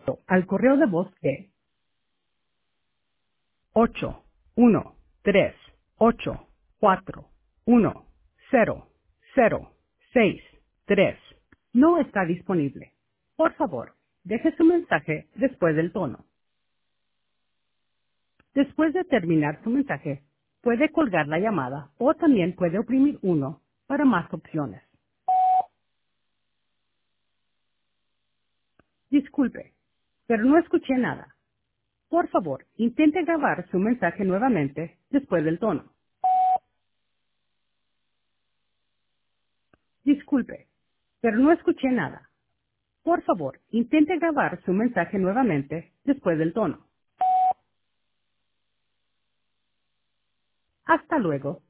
al correo de voz de 813-841-006-3 no está disponible. Por favor, deje su mensaje después del tono. Después de terminar su mensaje, puede colgar la llamada o también puede oprimir uno para más opciones. Disculpe, pero no escuché nada. Por favor, intente grabar su mensaje nuevamente después del tono. Disculpe, pero no escuché nada. Por favor, intente grabar su mensaje nuevamente después del tono. Hasta luego.